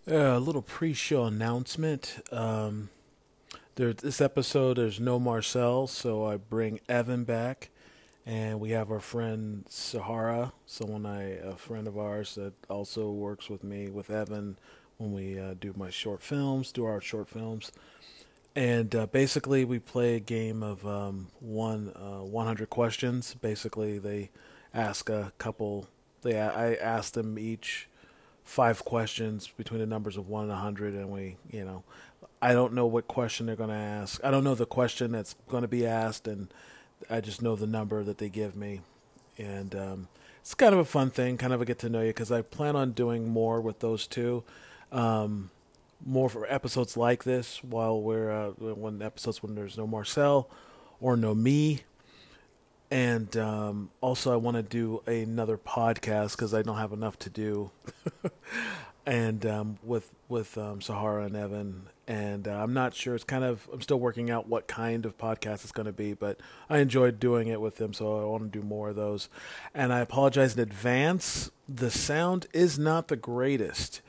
A little pre-show announcement. This episode, there's no Marcel, so I bring Evan back, and we have our friend Sahara, a friend of ours that also works with me with Evan when we do our short films, and basically we play a game of 100 questions. Basically, they ask a couple. I ask them each 5 questions between the numbers of 1 and 100, and I don't know what question they're going to ask. I don't know the question that's going to be asked, and I just know the number that they give me. And it's kind of a fun thing, kind of a get to know you, because I plan on doing more with those two. More for episodes like this, when there's no Marcel or no me. And also, I want to do another podcast because I don't have enough to do, and with Sahara and Evan. And I'm not sure. I'm still working out what kind of podcast it's going to be, but I enjoyed doing it with them, so I want to do more of those. And I apologize in advance. The sound is not the greatest.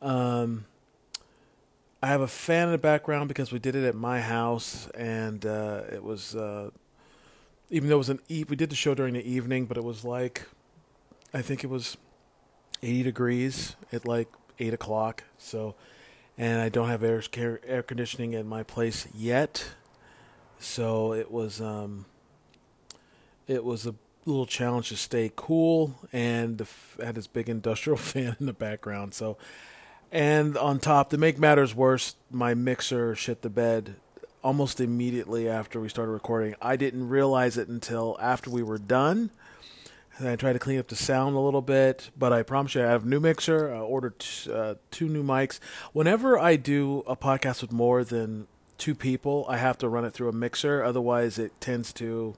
I have a fan in the background because we did it at my house, and it was. Even though it was we did the show during the evening, but it was I think it was 80 degrees at 8 o'clock. So, and I don't have air conditioning in my place yet. So it was a little challenge to stay cool, and had this big industrial fan in the background. So, and on top, to make matters worse, my mixer shit the bed almost immediately after we started recording. I didn't realize it until after we were done. And I tried to clean up the sound a little bit, but I promise you I have a new mixer. I ordered 2 new mics. Whenever I do a podcast with more than 2 people, I have to run it through a mixer. Otherwise, it tends to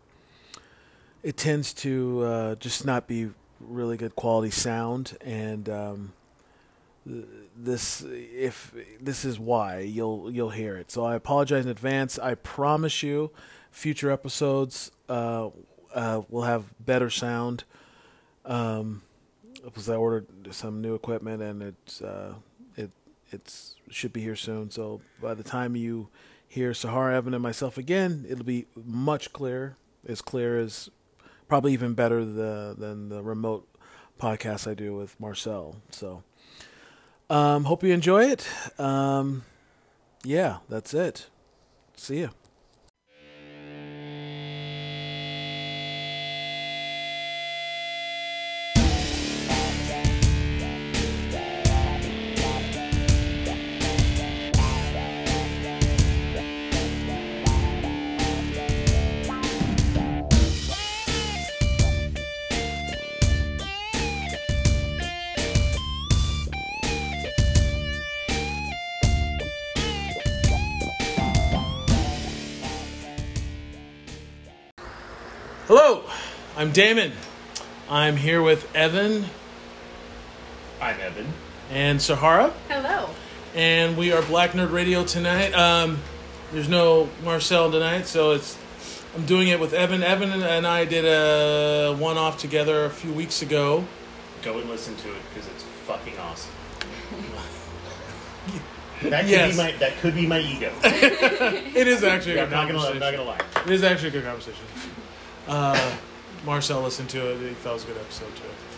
just not be really good quality sound. And this is why you'll hear it. So I apologize in advance. I promise you, future episodes will have better sound. Because I ordered some new equipment, and it should be here soon. So by the time you hear Sahara, Evan, and myself again, it'll be much clearer, as probably even better than the remote podcast I do with Marcel. So. Hope you enjoy it. Yeah, that's it. See ya. Hello, I'm Damon. I'm here with Evan. I'm Evan. And Sahara. Hello. And we are Black Nerd Radio tonight. There's no Marcel tonight, so I'm doing it with Evan. Evan and I did a one-off together a few weeks ago. Go and listen to it because it's fucking awesome. That could be my ego. It is actually a good conversation. I'm not gonna lie. It is actually a good conversation. Marcel listened to it. He thought it was a good episode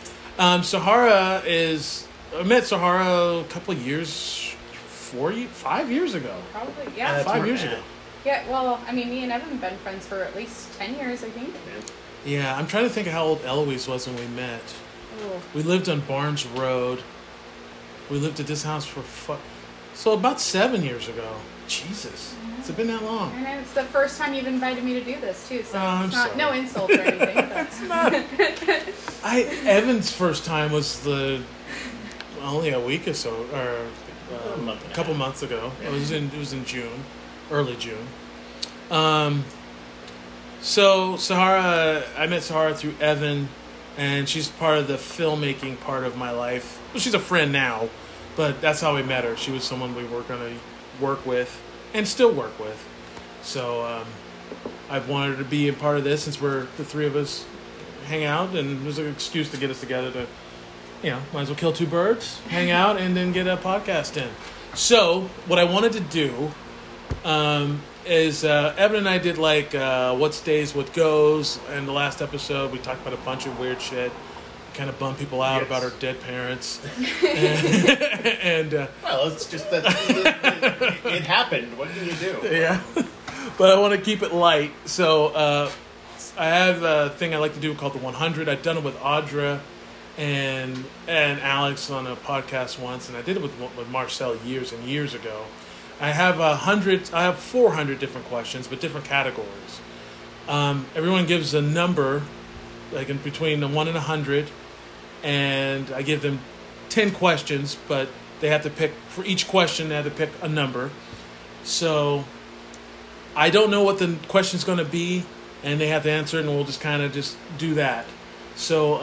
too. I met Sahara a couple of years, 5 years ago. Probably, yeah. 5 years ago. Yeah, well, I mean, me and Evan have been friends for at least 10 years, I think. Yeah, I'm trying to think of how old Eloise was when we met. Oh. We lived on Barnes Road. We lived at this house so about 7 years ago. Jesus. Has it been that long? And it's the first time you've invited me to do this, too, so I'm it's not, sorry. no insults or anything. It's not. Evan's first time was only a week or so, or a couple months ago. It was in June, early June. So Sahara, I met Sahara through Evan, and she's part of the filmmaking part of my life. Well, she's a friend now, but that's how we met her. She was someone we were going to work with and still work with. So I wanted her to be a part of this since the 3 of us hang out, and there's an excuse to get us together to might as well kill two birds, hang out, and then get a podcast in. So, what I wanted to do is Evan and I did what stays, what goes. In the last episode, we talked about a bunch of weird shit. Kind of bummed people out about our dead parents. and well, it's just that it happened. What can you do? Yeah. But I want to keep it light. So I have a thing I like to do called the 100. I've done it with Audra and Alex on a podcast once, and I did it with Marcel years and years ago. I have 400 different questions, but different categories. Everyone gives a number, like in between the 1 and 100, and I give them 10 questions, but they have to pick, for each question, they have to pick a number. So I don't know what the question's going to be, and they have to answer it, and we'll just kind of just do that. So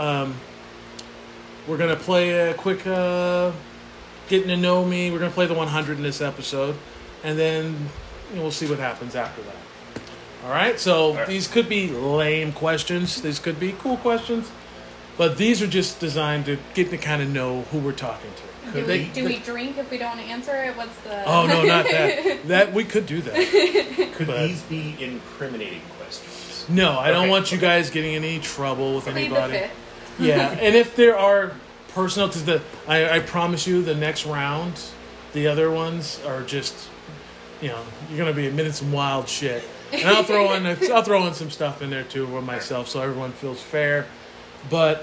we're going to play a quick getting to know me. We're going to play the 100 in this episode, and then we'll see what happens after that. All right? So these could be lame questions. These could be cool questions. But these are just designed to get to kind of know who we're talking to. Do we drink if we don't answer it? What's the... Oh, no, not that. That we could do that. Could these be incriminating questions? No, I don't want you guys getting in any trouble with anybody. The fifth. Yeah, and if there are personal, because I promise you the next round, the other ones are just, you're going to be admitting some wild shit. And I'll throw in some stuff in there too for myself so everyone feels fair. But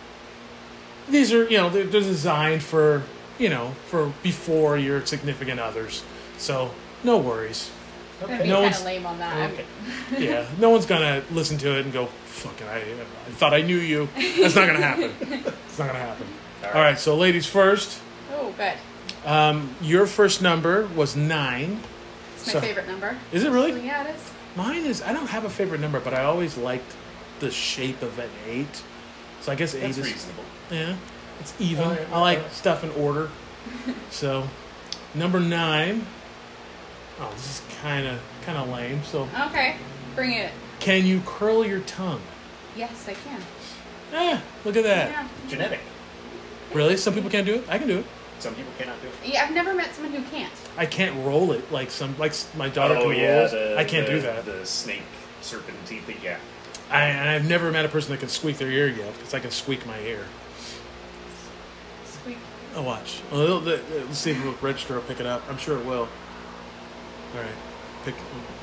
these are, they're designed for, for before your significant others. So no worries. Okay. No one's kind of lame on that. Okay. Yeah, no one's gonna listen to it and go, "Fucking, I thought I knew you." That's not gonna happen. It's not gonna happen. All right. So ladies first. Oh, good. Your first number was 9. It's my favorite number. Is it really? Yeah, it is. Mine is. I don't have a favorite number, but I always liked the shape of an 8. So I guess 8 is reasonable. Yeah, it's even. I like stuff in order. So, number 9. Oh, this is kind of lame. So okay, bring it. Can you curl your tongue? Yes, I can. Look at that. Yeah. Genetic. Really? Some people can't do it. I can do it. Some people cannot do it. Yeah, I've never met someone who can't. I can't roll it like my daughter can roll. I can't do that. The snake serpent teeth. Yeah. I've never met a person that can squeak their ear yet, because I can squeak my ear. Squeak. Oh, watch. Well, let's see if it will register or pick it up. I'm sure it will. All right. Pick.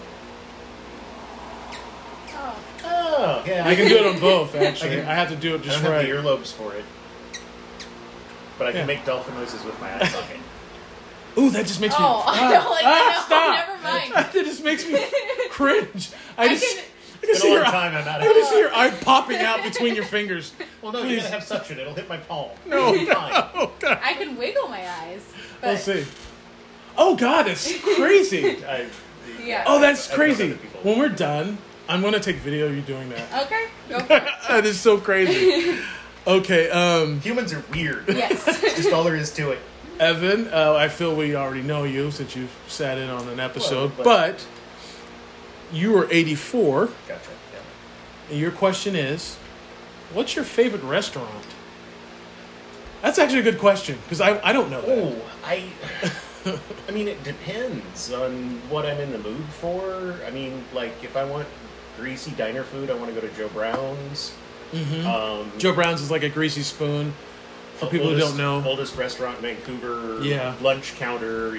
Oh, yeah. I can do it on both, actually. I have to do it just right. I don't have the earlobes for it. But I can make dolphin noises with my eye socket. Ooh, that just makes me... I don't like that. Stop. Never mind. That just makes me cringe. I can see your eye popping out between your fingers. Well, no, you gotta have suction. It'll hit my palm. No. Oh, God. I can wiggle my eyes. But... We'll see. Oh, God, that's crazy. Yeah. Oh, that's crazy. When we're done, I'm going to take video of you doing that. Okay, go for it. That is so crazy. Okay. Humans are weird. Yes. That's just all there is to it. Evan, I feel we already know you since you sat in on an episode, but you were 84. Gotcha. Yeah. And your question is, what's your favorite restaurant? That's actually a good question, because I don't know that. I mean, it depends on what I'm in the mood for. I mean, like, if I want greasy diner food, I want to go to Joe Brown's. Mm-hmm. Joe Brown's is like a greasy spoon. For people who don't know. Oldest restaurant in Vancouver. Yeah. Lunch counter,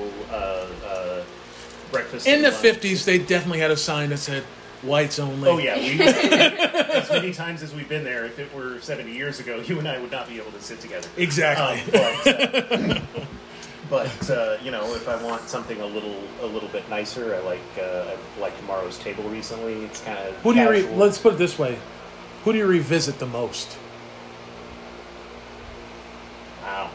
breakfast. In the 50s, they definitely had a sign that said, whites only. Oh, yeah. As many times as we've been there, if it were 70 years ago, you and I would not be able to sit together. Exactly. But if I want something a little bit nicer, I like Tomorrow's Table recently. It's kind of let's put it this way. Who do you revisit the most? Wow.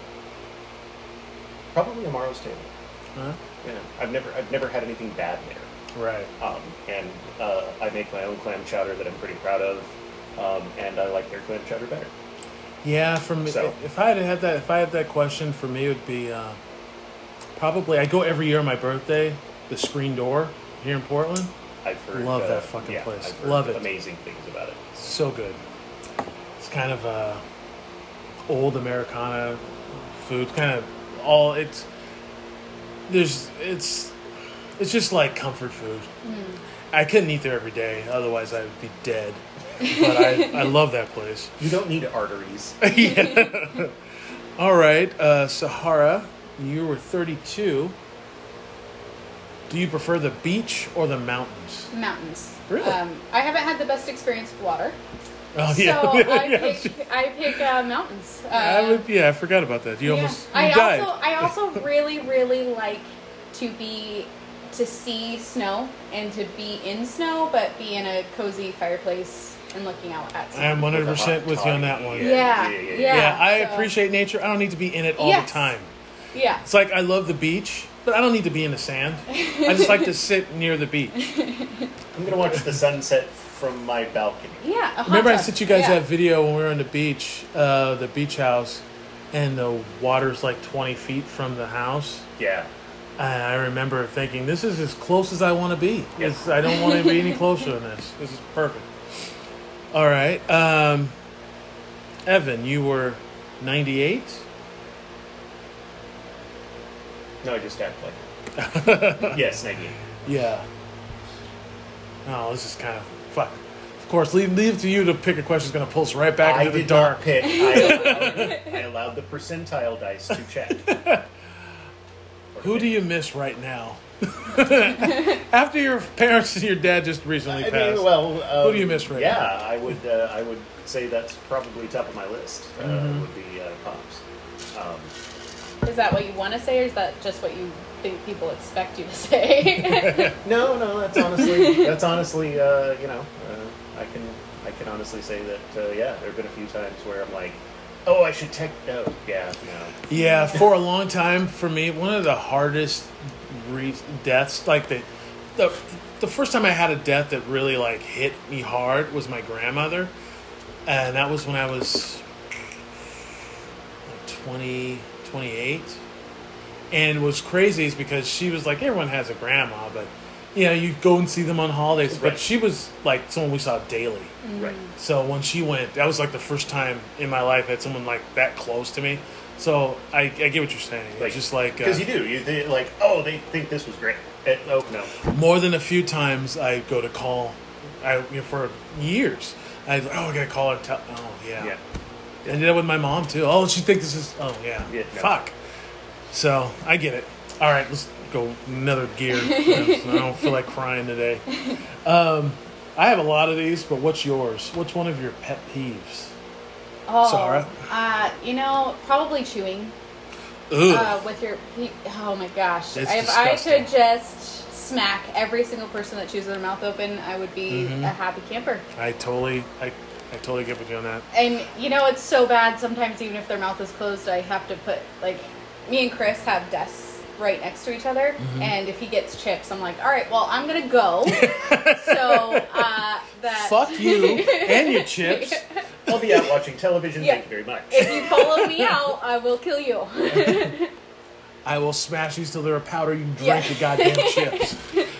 Probably Tomorrow's Table. Huh? Yeah. I've never had anything bad there. Right. And I make my own clam chowder that I'm pretty proud of. And I like their clam chowder better. Yeah, for me, if I had that question, for me it would be probably I go every year on my birthday. The Screen Door here in Portland. I've heard. Love that fucking place. I've heard Love it. Amazing things about it. So good. It's kind of old Americana food, kind of all it's just like comfort food. I couldn't eat there every day, otherwise I would be dead. But I love that place. You don't need arteries. Yeah. All right, Sahara, you were 32. Do you prefer the beach or the mountains? Mountains. Really? I haven't had the best experience with water. Oh So yeah. I pick mountains. I forgot about that. You almost you I died. also really, really like to see snow and to be in snow, but be in a cozy fireplace and looking out at snow. I'm 100% with you on that one. Yeah. Yeah, I so- appreciate nature. I don't need to be in it all Yes. the time. Yeah. It's like I love the beach, but I don't need to be in the sand. I just like to sit near the beach. I'm going to watch the sunset from my balcony. Yeah. a hot Remember I tub. sent you guys Yeah. that video when we were on the beach house, and the water's like 20 feet from the house? Yeah. And I remember thinking, this is as close as I want to be. Yep. I don't want to be any closer than this. This is perfect. All right. Evan, you were 98? No, I just act like yes, 98. Yeah. Oh, this is kind of... Fuck. Of course, leave it to you to pick a question that's going to pull us right back I into the did dark. not pick. I allowed the percentile dice to check. Who do you miss right now? After your parents and your dad just recently I passed. mean, well, who do you miss right now? Yeah, I would say that's probably top of my list. Would be Pops. Is that what you want to say, or is that just what you think people expect you to say? No, that's honestly, I can honestly say that, there have been a few times where I'm like, oh, I should no. Yeah, for a long time, for me, one of the hardest deaths, like the first time I had a death that really like hit me hard was my grandmother, and that was when I was like 20, 28. And what's crazy is because she was like, everyone has a grandma, but you go and see them on holidays. Right. But she was like someone we saw daily. Right. So when she went, that was like the first time in my life I had someone like that close to me. So I get what you're saying. It's just like... Because they like, oh, they think this was great. Oh, no. More than a few times I go to call, for years, I gotta call her and tell, oh, yeah. I did that with my mom, too. Oh, she thinks this is, oh, yeah. No. Fuck. So, I get it. All right, let's go another gear. I don't feel like crying today. I have a lot of these, but what's yours? What's one of your pet peeves? Oh, Sarah? Probably chewing. Ugh. With your, oh my gosh! It's If I disgusting. could just smack every single person that chews their mouth open, I would be a happy camper. I totally get with you on that. And it's so bad. Sometimes even if their mouth is closed, I have to put me and Chris have desks right next to each other, and if he gets chips, I'm like, all right, well, I'm gonna go. So that Fuck you and your chips. I'll be out watching television. Yeah. Thank you very much. If you follow me out, I will kill you. I will smash these till they're a powder. You drink Yeah. the goddamn chips.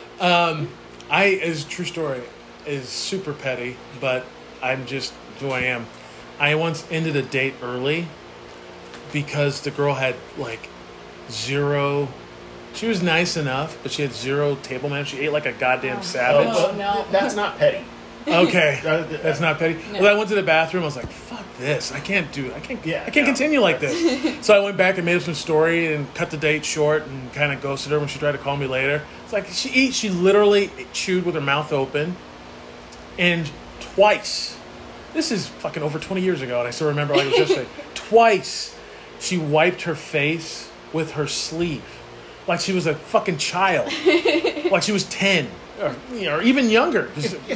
It's a true story, is super petty, but I'm just who I am. I once ended a date early because the girl had like zero. She was nice enough, but she had zero table manners. She ate like a goddamn savage. Oh, no. That's not petty. Okay, that's not petty. No. Well, I went to the bathroom. I was like, "Fuck this! I can't Yeah, continue like this." So I went back and made up some story and cut the date short and kind of ghosted her when she tried to call me later. It's like she literally chewed with her mouth open, and twice. This is fucking over 20 years ago, and I still remember like it was yesterday. Twice, she wiped her face with her sleeve, like she was a fucking child, like she was 10 or even younger.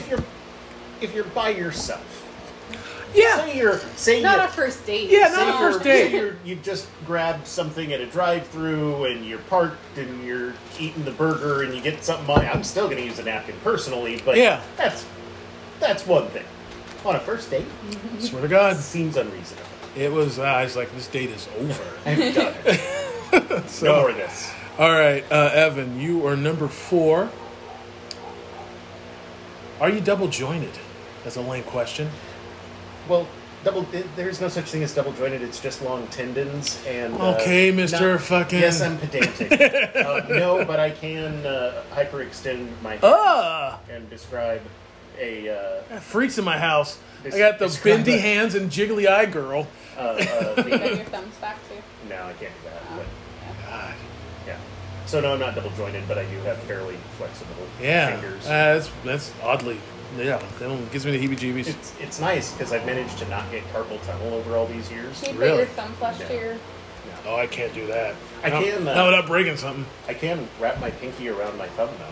If you're by yourself, Yeah. say Not you- a first date. Yeah, say not a you're- first date. say you just grabbed something at a drive-through and you're parked and you're eating the burger and you get something on. I'm still going to use a napkin personally, but Yeah. that's one thing. On a first date, Swear to God, seems unreasonable. it was. I was like, this date is over. I'm done. So, No more of this. all right, Evan, you are number 4. Are you double jointed? That's a lame question. Well, There's no such thing as double jointed. It's just long tendons and. Okay, Mr. Fucking. Yes, I'm pedantic. No, but I can hyperextend my hands and describe a. I got freaks in my house. I got the bendy hands and jiggly eye girl. You got your thumbs back too. No, I can't do that. But, God. yeah. So no, I'm not double jointed, but I do have fairly flexible fingers. That's oddly. Yeah, that gives me the heebie-jeebies. It's nice because I've managed to not get carpal tunnel over all these years. Can you Really? put your thumb flush to your... Oh, I can't do that. I can. Not without breaking something. I can wrap my pinky around my thumb though.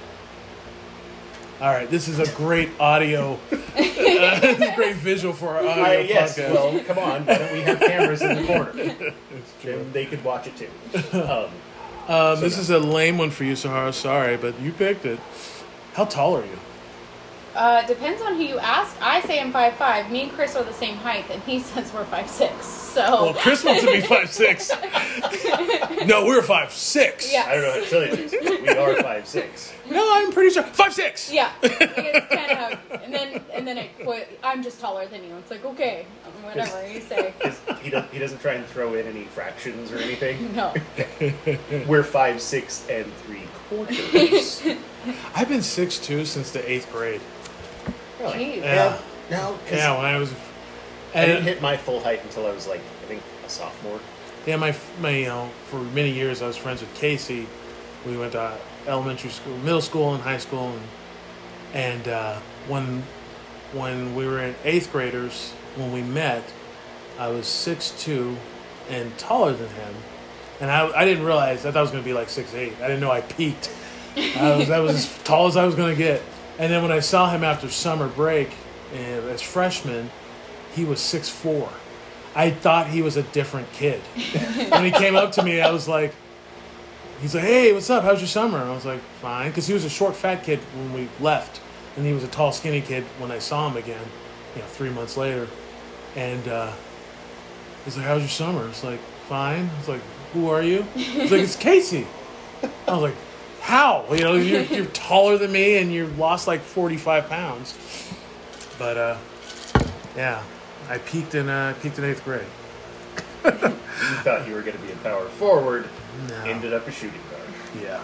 All right, this is a great audio, great visual for our audio Yes, podcast. well, come on. Why don't we have cameras in the corner? And they could watch it too. This is a lame one for you, Sahara. Sorry, but you picked it. How tall are you? Depends on who you ask. I say I'm 5'5". Me and Chris are the same height, and he says we're 5'6". So. Well, Chris wants to be 5'6". No, we're 5'6". Yeah. I don't know how to tell you this. We are 5'6". No, I'm pretty sure 5'6". Yeah, it's kind of, and then it quit. I'm just taller than you. It's like okay, whatever you say. He doesn't try and throw in any fractions or anything. No. We're 5'6" and 3/4. I've been 6'2" since the 8th grade. Really? Jeez. Yeah. No, Yeah, when I was. I didn't hit my full height until I was like I think a sophomore. Yeah, my for many years I was friends with Casey. We went to elementary school, middle school, and high school, and when we were in 8th graders, when we met, I was 6'2" and taller than him, and I didn't realize. I thought I was going to be like 6'8". I didn't know I peaked. I was as tall as I was going to get, and then when I saw him after summer break, as freshmen, he was 6'4". I thought he was a different kid. When he came up to me, I was like, he's like, hey, what's up? How's your summer? And I was like, fine. Because he was a short, fat kid when we left. And he was a tall, skinny kid when I saw him again, 3 months later. And he's like, how's your summer? It's like, fine. It's like, who are you? He's like, it's Casey. I was like, how? You're taller than me and you lost like 45 pounds. But, yeah, I peaked in 8th grade. You thought you were going to be a power forward. No. Ended up a shooting guard. Yeah.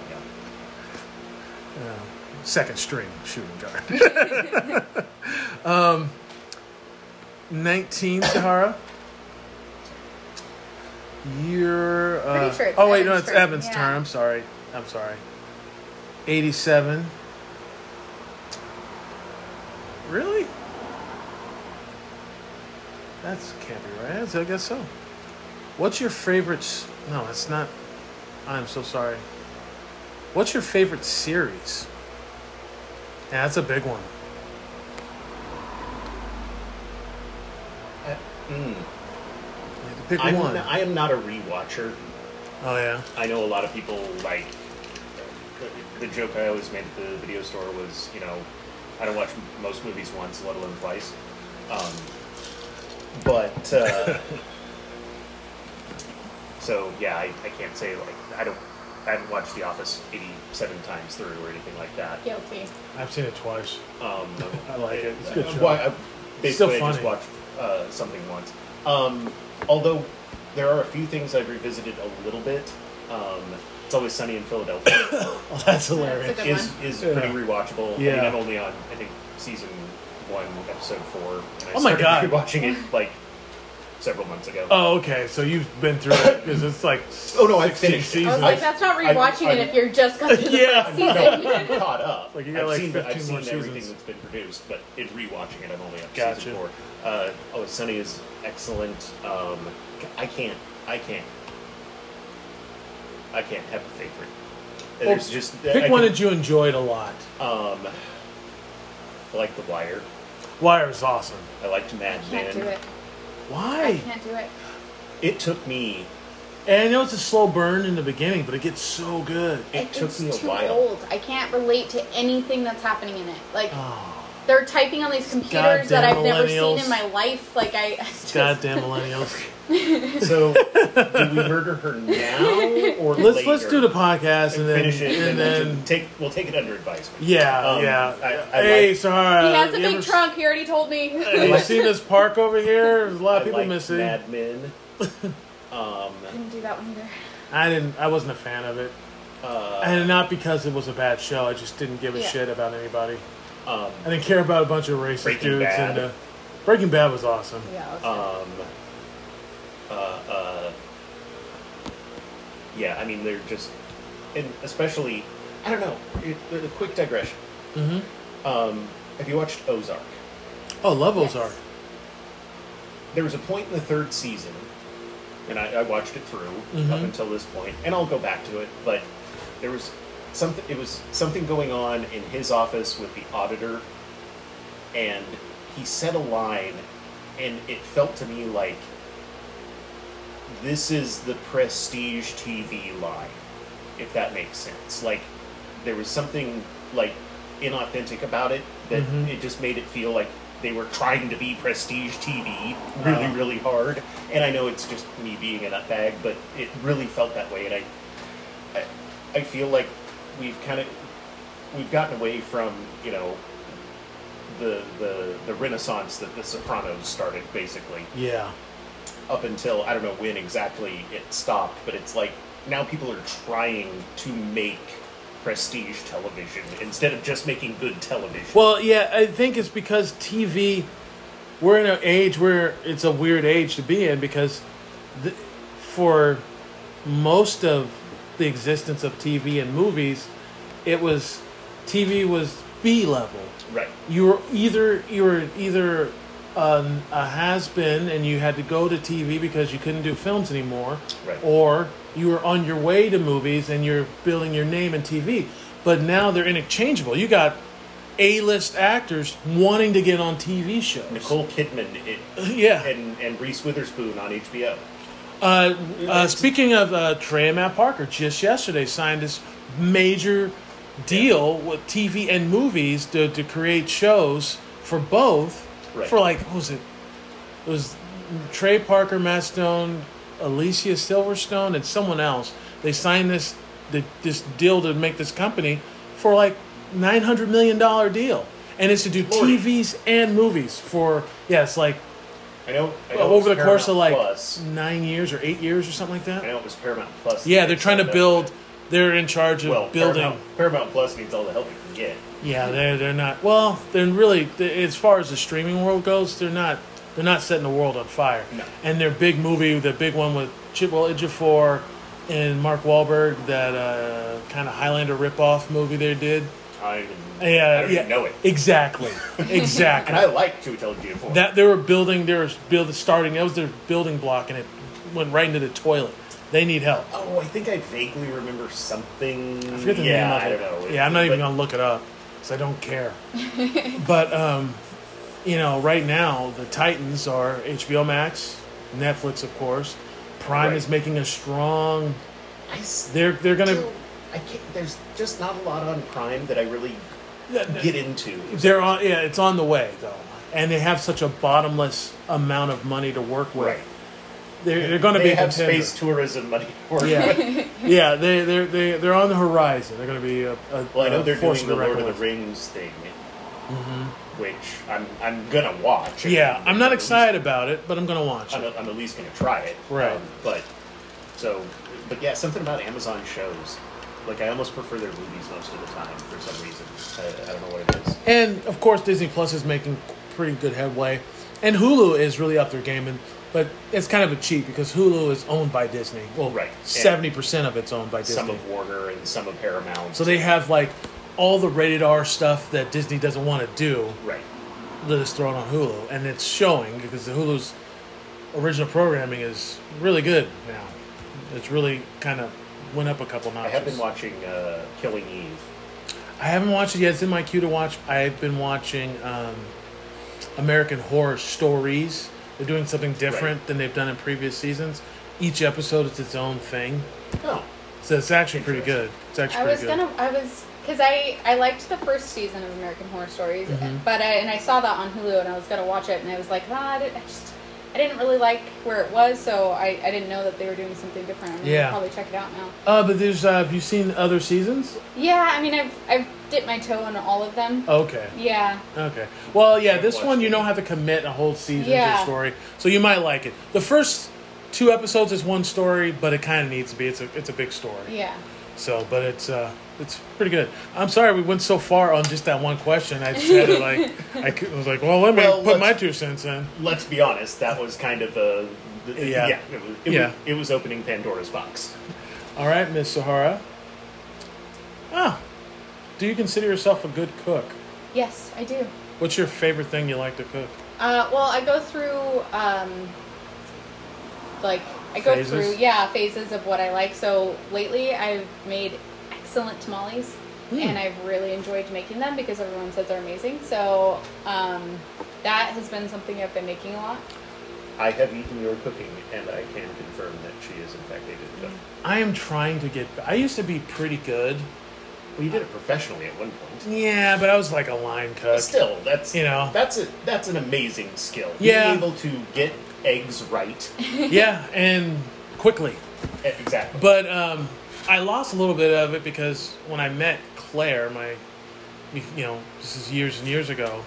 Second string shooting guard. 19, Sahara. You're. Pretty sure it's oh wait, no, Evan's it's turn. Evan's Yeah. turn. I'm sorry. 87. Really? That's can't be right. I guess so. What's your favorite? No, it's not. I'm so sorry. What's your favorite series? Yeah, that's a big one. You have to pick one. I am not a rewatcher. Oh yeah. I know a lot of people like the joke I always made at the video store was, I don't watch most movies once, let alone twice. But so yeah, I can't say I haven't watched The Office 87 times through or anything like that. Guilty. I've seen it twice. I like it. It's a good show. Basically, Still I just funny. watched something once. Although there are a few things I've revisited a little bit. It's Always Sunny in Philadelphia Oh, that's hilarious. That's a good is Yeah. pretty rewatchable. Yeah. I mean, I'm only on I think season 1, episode 4. And I Oh my started God. rewatching it like several months ago. Oh, okay. So you've been through it because it's like. Oh, no, I 16 finished it. I was seasons. like, that's not rewatching it if you're just going through the Yeah. first No, season. I'm caught up. Like, you got, like, 15 I've more seen everything seasons. that's been produced, but in rewatching it, I'm only up to Gotcha. season 4. Always Sunny is excellent. I can't have a favorite. There's just Pick one that you enjoyed a lot. I like The Wire. Wire is awesome. I liked Mad I can't do Men. it. I Why? can't do it. It took me. And I know it's a slow burn in the beginning, but it gets so good. It took It's me a too while. old. I can't relate to anything that's happening in it. Like, Oh, they're typing on these computers that Goddamn I've never seen millennials. in my life. Like, I just, goddamn millennials. So, do we murder her now or later? Let's do the podcast and then finish it, and then we'll take it under advisement. yeah. I Sahara. He has a you big ever- trunk. He already told me. Have you seen this park over here? There's a lot of people like missing. Mad Men. Didn't do that one either. I wasn't a fan of it, and not because it was a bad show. I just didn't give a Yeah. shit about anybody. Um, I didn't care about a bunch of racist Breaking dudes. Bad. And Breaking Bad was awesome. Yeah. It was yeah, I mean, they're just, and especially, I don't know. A quick digression. Mm-hmm. Have you watched Ozark? Oh, love Yes. Ozark. There was a point in the third season, and I watched it through up until this point, and I'll go back to it. But there was something. It was something going on in his office with the auditor, and he said a line, and it felt to me like this is the prestige TV line, if that makes sense. Like there was something like inauthentic about it that it just made it feel like they were trying to be prestige TV really hard. And I know it's just me being a nutbag, but it really felt that way. And I feel like we've gotten away from, you know, the renaissance that The Sopranos started, basically, Yeah. up until I don't know when exactly it stopped. But it's like now people are trying to make prestige television instead of just making good television. Well, yeah, I think it's because TV. We're in an age where it's a weird age to be in because, for most of the existence of TV and movies, TV was B level. Right. You were either a has-been and you had to go to TV because you couldn't do films anymore, Right. or you were on your way to movies and you're building your name in TV. But now they're interchangeable. You got A-list actors wanting to get on TV shows. Nicole Kidman Yeah. and Reese Witherspoon on HBO. Speaking of Trey and Matt Parker, just yesterday signed this major deal with TV and movies to create shows for both. Right. For like, what was it? It was Trey Parker, Matt Stone, Alicia Silverstone, and someone else. They signed this deal to make this company for like $900 million deal, and it's to do Lordy. TVs and movies for it's like I know over it the was course of Paramount like Plus. 9 years or 8 years or something like I that. know it was Paramount Plus. Yeah, they're trying to Signed up build. with- They're in charge of Well, building. Paramount Plus needs all the help it can get. Yeah, they're not. Well, they're really, as far as the streaming world goes, they're not setting the world on fire. No. And their big movie, the big one with Chibwell Ejiofor and Mark Wahlberg, that kind of Highlander ripoff movie they did. I don't Yeah, even know it. Exactly, exactly. And I like Chiwetel Ejiofor. That they were starting. That was their building block, and it went right into the toilet. They need help. Oh, I think I vaguely remember something. I forget the yeah, name of I it. don't know. Yeah, I'm not even But- going to look it up because I don't care. But, right now, the Titans are HBO Max, Netflix, of course. Prime Right. is making a strong... I s- They're going to... I can't, there's just not a lot on Prime that I really get into. They're on. Yeah, it's on the way, though. And they have such a bottomless amount of money to work with. Right. They're going to be They a have contender. space tourism money. to work with. Yeah, yeah. They're on the horizon. They're going to be a Well, I know they're force doing to the be Lord reckoned of the with. Rings thing, which I'm gonna watch. Yeah, I'm not at least- excited about it, but I'm going to watch it. I'm at least gonna try it. Right. But yeah, something about Amazon shows. Like I almost prefer their movies most of the time for some reason. I don't know what it is. And of course, Disney Plus is making pretty good headway, and Hulu is really up their game. But it's kind of a cheat because Hulu is owned by Disney. Well, Right. 70% of it's owned by Disney. Some of Warner and some of Paramount. So they have like all the rated R stuff that Disney doesn't want to do. right. That is thrown on Hulu, and it's showing because the Hulu's original programming is really good now. It's really kind of went up a couple I notches. have been watching Killing Eve. I haven't watched it yet. It's in my queue to watch. I've been watching American Horror Stories. They're doing something different than they've done in previous seasons. Each episode is its own thing, Oh, so it's actually pretty good. It's actually pretty good. Because I liked the first season of American Horror Stories, Mm-hmm. but I saw that on Hulu and I was gonna watch it and I was like, I didn't really like where it was, so I didn't know that they were doing something different. I'm Yeah. gonna probably check it out now. But there's have you seen other seasons? Yeah, I mean, I've dipped my toe in all of them. Okay. Yeah. Okay. Well, yeah, I've this watched one you it. don't have to commit a whole season to Yeah. a story, so you might like it. The first 2 episodes is one story, but it kind of needs to be. It's a big story. Yeah. So, but it's pretty good. I'm sorry we went so far on just that one question. I just had to was like, well, let me Well, put my let's- 2 cents in. Let's be honest, that was kind of a... Yeah. It was opening Pandora's box. All right, Miss Sahara. Do you consider yourself a good cook? Yes, I do. What's your favorite thing you like to cook? Well, I go through Phases? phases of what I like. So lately, I've made excellent tamales, and I've really enjoyed making them because everyone says they're amazing. So that has been something I've been making a lot. I have eaten your cooking, and I can confirm that she is in fact a good cook. I am trying to get. I used to be pretty good. Well, you did it professionally at one point. Yeah, but I was like a line cook. Still, that's that's an amazing skill. Yeah. Being able to get eggs right. Yeah, and quickly. Exactly. But I lost a little bit of it because when I met Claire, this is years and years ago.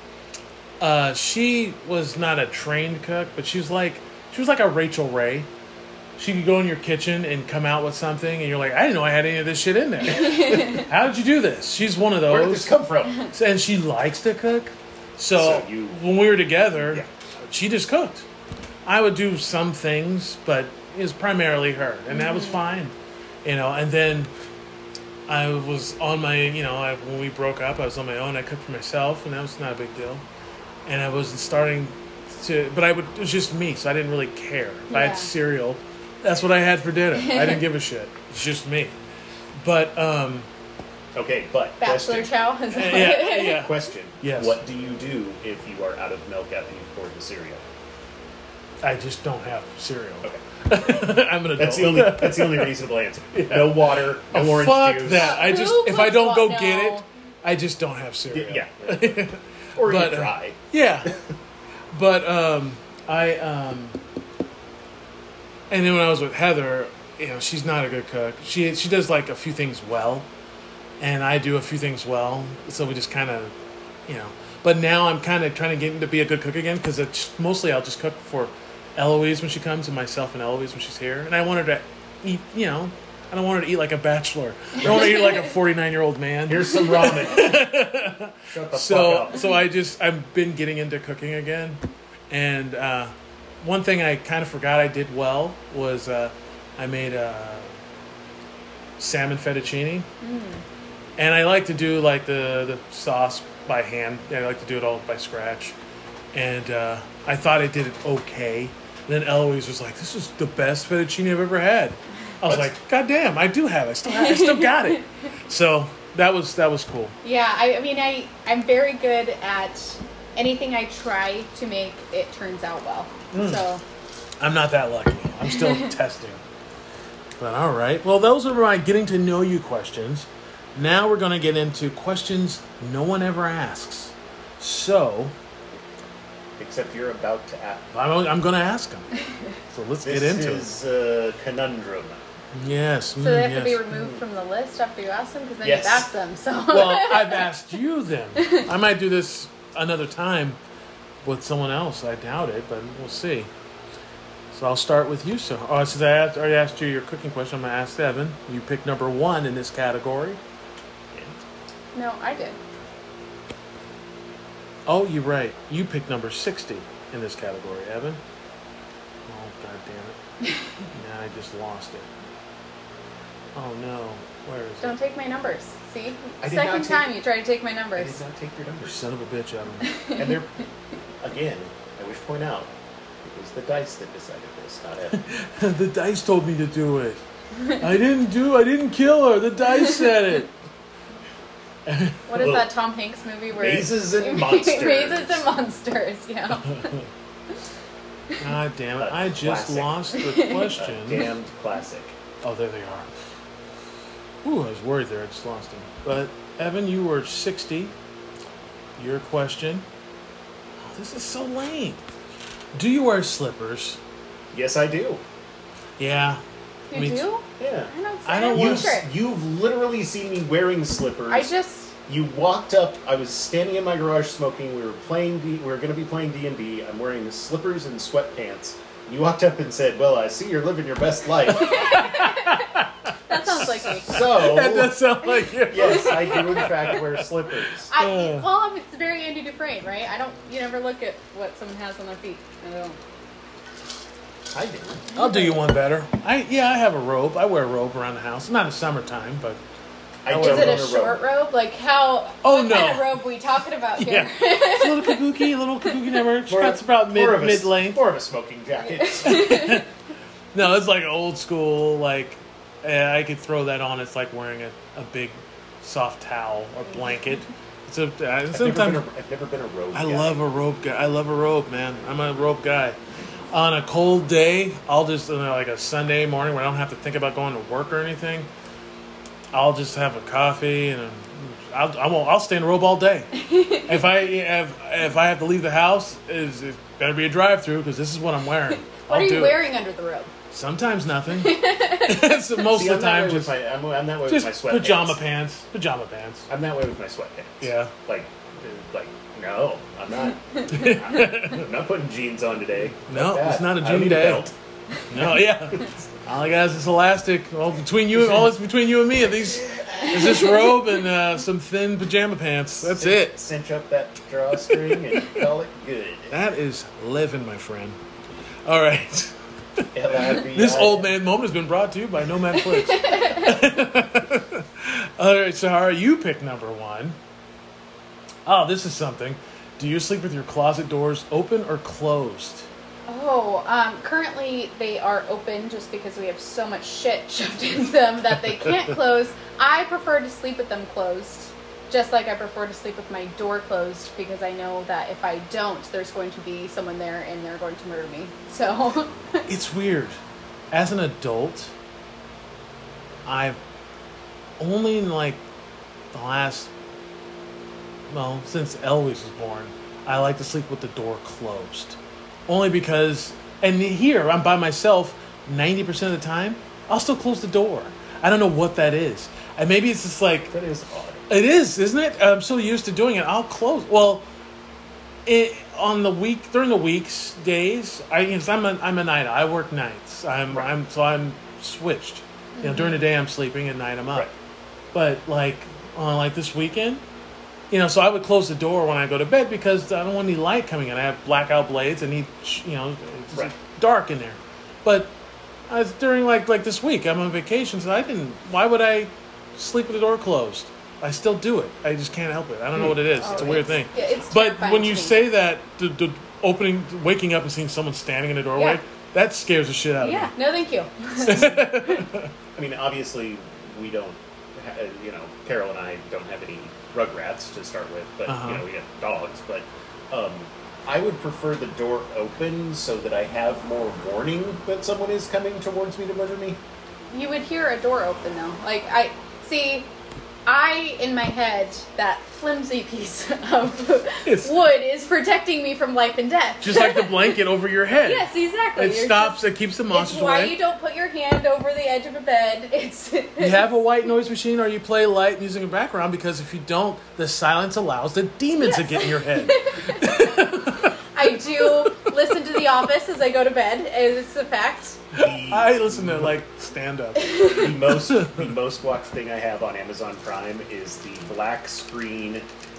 She was not a trained cook, but she was like a Rachel Ray. She could go in your kitchen and come out with something, and you're like, I didn't know I had any of this shit in there. How did you do this? She's one of those. Where did this come from? And she likes to cook. So you- when we were together, Yeah. she just cooked. I would do some things, but it was primarily her, and that was fine. And then I was on my, when we broke up, I was on my own. I cooked for myself, and that was not a big deal. And I wasn't starting to, but it was just me, so I didn't really care. If I Yeah. had cereal, that's what I had for dinner. I didn't give a shit. It's just me. But, Okay, but Bachelor question. chow. Is that yeah. Question. Yes. What do you do if you are out of milk after you've poured the cereal? I just don't have cereal. Okay. I'm an adult. That's the only reasonable answer. No water, no orange Fuck juice. that. I just, Who if I puts don't go what- get no. it, I just don't have cereal. Yeah. Or But, you try. Yeah. But and then when I was with Heather, she's not a good cook. She does like a few things well, and I do a few things well. So we just kind of, But now I'm kind of trying to get to be a good cook again because mostly I'll just cook for Eloise when she comes and myself and Eloise when she's here. And I want her to eat, I don't want her to eat like a bachelor. I don't want her to eat like a 49-year-old man. Here's some ramen. Shut the fuck up. So I've been getting into cooking again, and one thing I kind of forgot I did well was I made salmon fettuccine, and I like to do like the sauce by hand. I like to do it all by scratch, and I thought I did it okay. Then Eloise was like, "This is the best fettuccine I've ever had." I was like, "God damn, I do have it. I still got it." So that was cool. Yeah, I mean, I'm very good at anything I try to make, it turns out well. So, I'm not that lucky. I'm still testing. But all right. Well, those are my getting to know you questions. Now we're going to get into questions no one ever asks. So Except you're about to ask. I'm going to ask them. So let's get into it. This is a conundrum. Yes. so they have yes. to be removed from the list after you ask them, because then Yes. you've asked them. So, Well, I've asked you them. I might do this another time with someone else. I doubt it, but we'll see. So I'll start with you. So, since I already asked you your cooking question, I'm going to ask Evan. You picked number 1 in this category. no, I did. Oh, you're right. You picked number 60 in this category, Evan. Oh, God damn it. Now I just lost it. Oh, no. Where is Don't it? take my numbers. See? I did not Second take- time you try to take my I numbers. did not take your You numbers. son of a bitch, Evan. And they're, again, I wish to point out, it was the dice that decided this, not Evan. The dice told me to do it. I didn't kill her. The dice said it. What is Well, that Tom Hanks movie where Mazes and Monsters. Mazes and Monsters, yeah. God damn it. A I just classic. lost the A question. damned classic. Oh, there they are. Ooh, I was worried there. I just lost them. But, Evan, you were 60. Your question. Oh, this is so lame. Do you wear slippers? Yes, I do. Yeah. You Me do? too. Yeah. I don't You've, picture it. you've literally seen me wearing slippers. I just... You walked up. I was standing in my garage smoking. We were playing. We were going to be playing D&D. I'm wearing slippers and sweatpants. You walked up and said, "Well, I see you're living your best life." That sounds like me. So That does sound like you. yes, I do in fact wear slippers. Well, it's very Andy Dufresne, right? You never look at what someone has on their feet. I don't. I do. I'll do you one better. I have a robe. I wear a robe around the house. Not in the summertime, but I Is it a don't short robe? Like how? Oh, what no. kind of robe are we talking about here? yeah, it's a little kabuki number. Cuts about mid length. More of a smoking jacket. No, it's like old school. Like I could throw that on. It's like wearing a big soft towel or blanket. It's sometimes I've never been a robe. I guy. love a robe guy. I love a robe, man. I'm a robe guy. On a cold day, I'll just like a Sunday morning where I don't have to think about going to work or anything. I'll just have a coffee and I'll stay in a robe all day. if I have to leave the house, it better be a drive-through because this is what I'm wearing. What are you wearing under the robe? Sometimes nothing. So most of the time, just I'm that way just with my sweatpants. pajama pants. Pajama pants. I'm that way with my sweatpants. Yeah. Like no, I'm not. I'm not putting jeans on today. No, Fuck it's that. not a I don't jean need day. belt. No, yeah. All I got is this elastic. All it's between you and me. Is this robe and some thin pajama pants. That's it. Cinch up that drawstring and call it good. That is living, my friend. All right. L-I-V-I. This old man moment has been brought to you by Nomad Flix. All right, Sahara, you pick number 1. Oh, this is something. Do you sleep with your closet doors open or closed? Oh, currently they are open just because we have so much shit shoved into them that they can't close. I prefer to sleep with them closed, just like I prefer to sleep with my door closed because I know that if I don't, there's going to be someone there and they're going to murder me. So It's weird. As an adult, I've only in like the last, since Eloise was born, I like to sleep with the door closed. Only because, and here I'm by myself 90% of the time, I'll still close the door. I don't know what that is. And maybe it's just like, That is odd. it is, isn't it? I'm so used to doing it. I'll close. Well, during the weekdays, I'm a night. I work nights. I'm switched. You know, during the day I'm sleeping, at night I'm up. Right. But like on like this weekend, so I would close the door when I go to bed because I don't want any light coming in. I have blackout blades. I need it's Right. dark in there. But during like this week, I'm on vacation, so why would I sleep with the door closed? I still do it. I just can't help it. I don't know what it is. It's a weird thing. Yeah, it's But terrifying when to you me. say that, the waking up and seeing someone standing in the doorway, Yeah. that scares the shit out of yeah, me. no, thank you. I mean, obviously, we don't. Carol and I don't have any rugrats to start with, but we have dogs. But I would prefer the door open so that I have more warning that someone is coming towards me to murder me. You would hear a door open though. Like in my head, that flimsy piece of wood is protecting me from life and death. Just like the blanket over your head. Yes, exactly. It stops. It keeps the monsters It's why away. you don't put your hand over the edge of a bed. You have a white noise machine, or you play light music in the background, because if you don't, the silence allows the demons to get in your head. I do listen to The Office as I go to bed. It's a fact. I listen to like stand up. The most watched thing I have on Amazon Prime is the black screen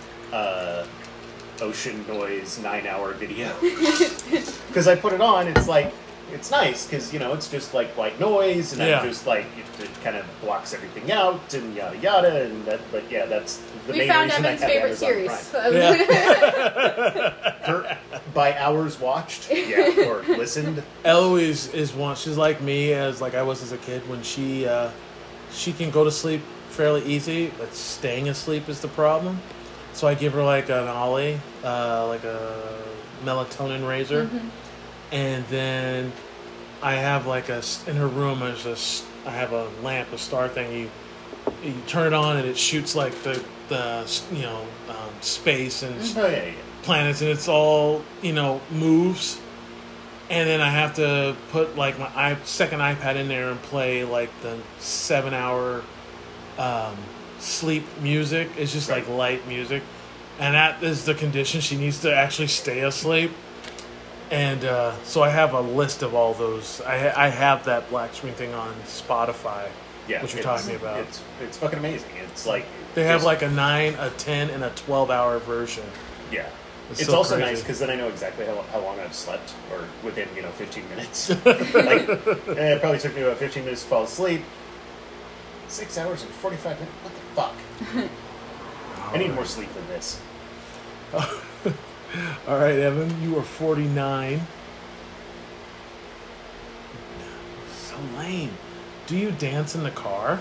ocean noise 9-hour video. Because I put it on, it's nice because it's just like white noise, and I'm just like it kind of blocks everything out and yada yada, and that. But yeah, that's the We main found reason Evan's I have favorite Amazon series. Prime. By hours watched, or listened. Eloise is one. She's like me, as like I was as a kid. When she can go to sleep fairly easy, but staying asleep is the problem. So I give her like an Ollie, like a melatonin razor, and then I have like in her room. I have a lamp, a star thing. You turn it on and it shoots like the space and Oh yeah. planets, and it's all moves. and then I have to put like my second iPad in there and play like the 7-hour sleep music. It's just like light music, and that is the condition. She needs to actually stay asleep. And so I have a list of all those. I have that black screen thing on Spotify, which you're talking about. It's fucking amazing. It's like they have like a 9, a 10, and a 12-hour version. Yeah. It's so also crazy. nice because then I know exactly how long I've slept, or within 15 minutes. Like, it probably took me about 15 minutes to fall asleep. 6 hours and 45 minutes. What the fuck? I need more sleep than this. All right, Evan, you are 49. So lame. Do you dance in the car?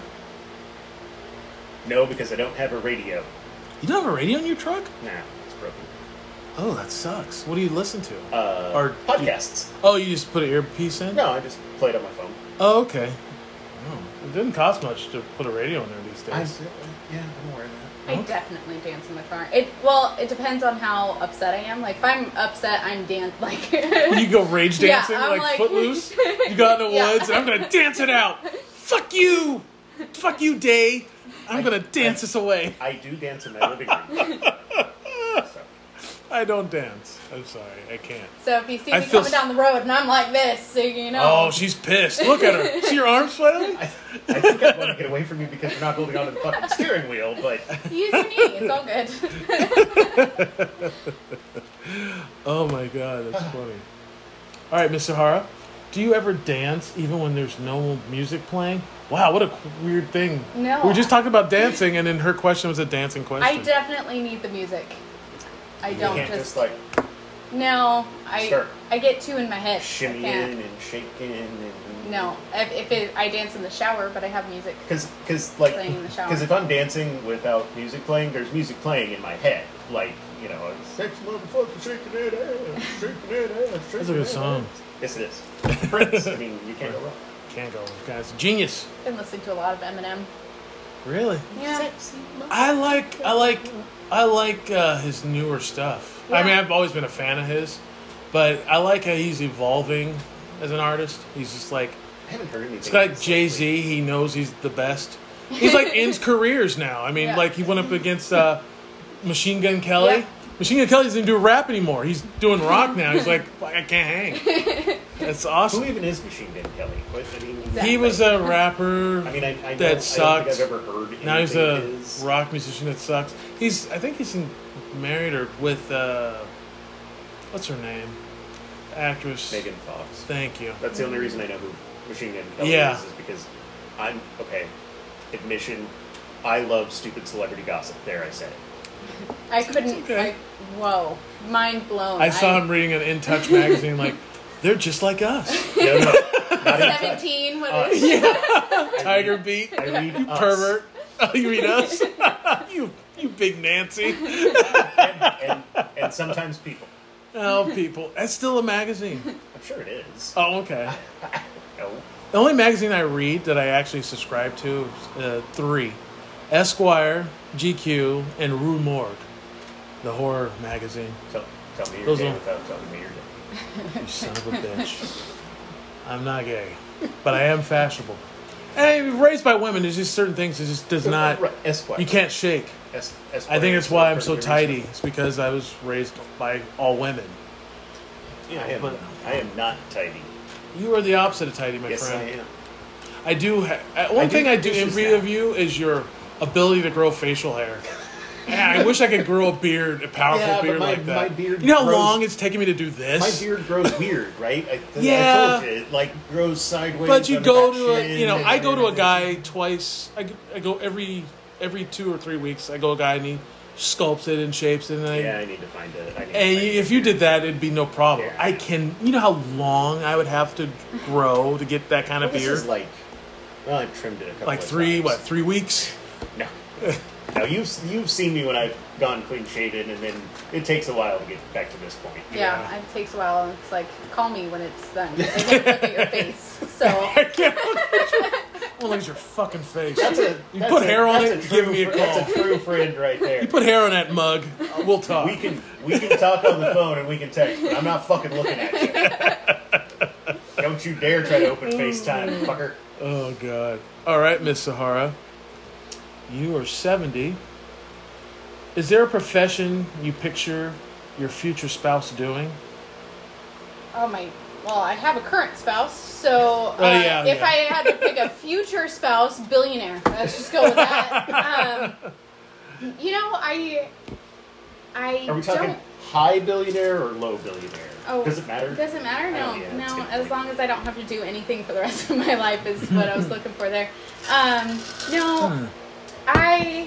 No, because I don't have a radio. You don't have a radio in your truck? Nah, it's broken. Oh, that sucks. What do you listen to? Or podcasts. You just put an earpiece in? No, I just play it on my phone. Oh, okay. Oh, it didn't cost much to put a radio in there these days. I'm aware of that. I definitely dance in the car. It depends on how upset I am. Like if I'm upset, I'm like You go rage dancing I'm like Footloose. You go out in the woods and I'm gonna dance it out. Fuck you, Day. I'm gonna dance this away. I do dance in my living room. So. I don't dance. I'm sorry, I can't. So if you see me coming down the road and I'm like this, so you know. Oh, she's pissed. Look at her. See your arms flailing? I think I want to get away from you because you're not holding on to the fucking steering wheel, but... Use your knee. It's all good. Oh my god, that's funny. All right, Miss Sahara, do you ever dance even when there's no music playing? Wow, what a weird thing. No. We were just talking about dancing, and then her question was a dancing question. I definitely need the music. I don't you can't just like... No, start I get too in my head. shimmying and shaking and... No, I dance in the shower, but I have music. Because playing in the shower. if I'm dancing without music playing, there's music playing in my head. Like, sex motherfucker shaking that ass, shaking that ass, shaking That's a good song. Yes, it is. Prince. I mean, you can't go wrong. Can't go, guys. Genius. Been listening to a lot of Eminem. Really? Yeah. I like his newer stuff. Yeah. I mean, I've always been a fan of his, but I like how he's evolving as an artist. He's just like, I haven't heard anything. it's like Jay-Z. He knows he's the best. He's like ends careers now. I mean, like he went up against Machine Gun Kelly. Yeah. Machine Gun Kelly doesn't do rap anymore. He's doing rock now. He's like, I can't hang. That's awesome. Who even is Machine Gun Kelly? He was a rapper. I mean, I know, that sucked. I don't think I've ever heard Now he's a his. rock musician that sucks. I think he's married or with what's her name? Actress Megan Fox. Thank you. That's the only reason I know who Machine Gun Kelly is because I'm admission. I love stupid celebrity gossip. There, I said it. I couldn't. Okay. Whoa, mind blown. I saw him reading an In Touch magazine. Like, they're just like us. No, not even 17. What is it? Tiger Beat. I read You Us. pervert. Oh, you read us? you big Nancy. and sometimes People. Oh, People. That's still a magazine. I'm sure it is. Oh, okay. No. The only magazine I read that I actually subscribe to is 3. Esquire, GQ, and Rue Morgue, the horror magazine. Tell me your Those day are- without telling me your day. You son of a bitch. I'm not gay, but I am fashionable. And raised by women, there's just certain things that just does not... Right, Esquire. You can't shake. Esquire I think that's is why for I'm so the tidy. reason. It's because I was raised by all women. I am not tidy. You are the opposite of tidy, my Yes, friend. I am. I do. One thing I do dishes envy now. of you is your ability to grow facial hair. Man, I wish I could grow a beard, a powerful Yeah, but beard my- like that. my beard you know how grows- long it's taking me to do this? My beard grows weird, right? I told you, it grows sideways. But you on the go back to shin I go to a and- guy twice. I go every 2 or 3 weeks. I go to a guy and he sculpts it and shapes it. And I need to find it. And if you did that, it'd be no problem. Yeah. I can. You know how long I would have to grow to get that kind of This beard? is like, well, I've trimmed it a couple Like of 3 times. 3 weeks? No. No, you've seen me when I've gone clean shaven, and then it takes a while to get back to this point. Yeah, it takes a while. And it's like, call me when it's done. I can't look at your face. So I can't look at your fucking face. You That's put hair on that's it, a true give me a fr- call. That's a true friend right there. You put hair on that mug, we'll talk. We can talk on the phone and we can text, but I'm not fucking looking at you. Don't you dare try to open FaceTime, fucker. Oh, God. All right, Miss Sahara. You are 70. Is there a profession you picture your future spouse doing? Oh my. Well, I have a current spouse, so yeah, if yeah. I had to pick a future spouse, billionaire. Let's just go with that. You know, I Are we talking don't. high billionaire or low billionaire? Oh, Does it matter? Does it matter? No, Oh, yeah, that's a no. good As point. long as I don't have to do anything for the rest of my life is what I was looking for there. No, I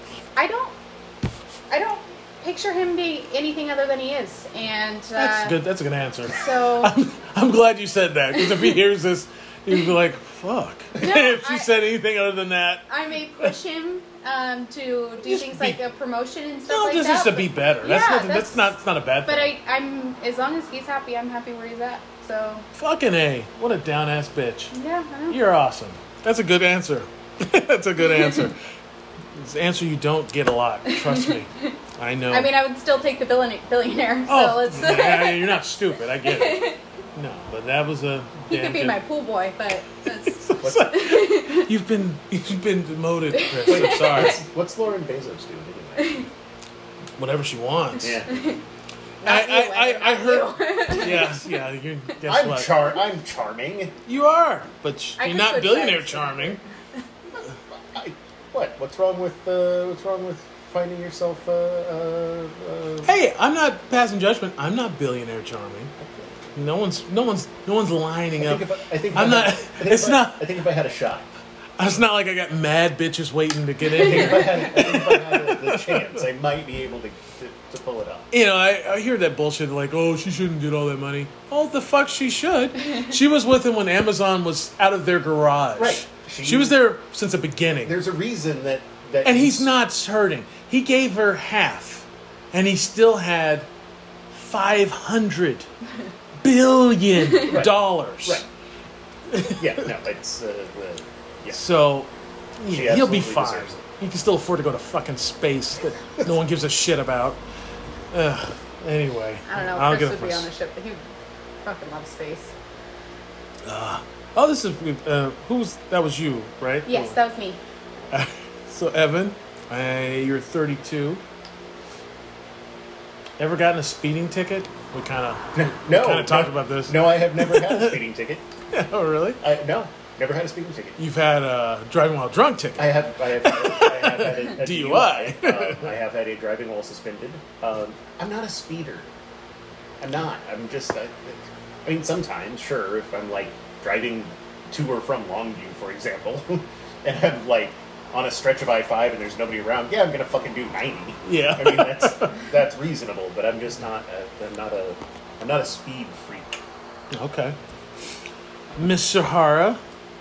don't picture him being anything other than he is, and That's good. That's a good answer. So I'm glad you said that, because if he hears this, he'd be like, fuck. If she I- said anything other than that. I may push him to do Just things be- like a promotion and stuff No, like just that. to be better. That's, Yeah, not, that's not it's not a bad But thing. I'm as long as he's happy, I'm happy where he's at. So Fucking A. What a down ass bitch. yeah, I know. You're awesome. That's a good answer. That's a good answer. It's an answer you don't get a lot. Trust me. I know. I mean, I would still take the billionaire. So oh, let's. yeah, you're not stupid. I get it. No, but that was a. He damn could be good- my pool boy, but that's. You've been demoted, Chris. I'm sorry. What's Lauren Bezos doing anyway? Whatever she wants. Yeah. Not you, Evan, I not heard. you. Yeah. You guess what? I'm charming. You are, but I you're could not switch billionaire sides. charming. What's wrong with finding yourself? Hey, I'm not passing judgment. I'm not billionaire charming. No one's lining up. I think I'm not. It's not. I think if I had a shot, It's not like I got mad bitches waiting to get I in think here. if I had the chance, I might be able to pull it off. You know, I hear that bullshit like, oh, she shouldn't get all that money. Oh, the fuck she should. She was with him when Amazon was out of their garage. Right. She was there since the beginning. There's a reason that And he's not hurting. He gave her half, and he still had $500 billion. Right. Yeah. No. It's yeah. So She he'll be absolutely fine. deserves it. He can still afford to go to fucking space that no one gives a shit about. Anyway, I don't know. I'll Chris get would be a- on a ship, but he fucking loves space. Oh, this is that was you, right? Yes, that was me. So Evan, you're 32. Ever gotten a speeding ticket? We kind of No. talked about this. No, I have never had a speeding ticket. Oh, really? No, never had a speeding ticket. You've had a driving while drunk ticket. I have had a DUI. I have had a driving while suspended. I'm not a speeder. I'm not. I'm just. I mean, sometimes, sure, if I'm like driving to or from Longview, for example, and I'm like on a stretch of I-5 and there's nobody around, yeah, I'm gonna fucking do 90. Yeah. I mean, that's reasonable, but I'm just not. I'm not a speed freak. Okay. Miss Sahara,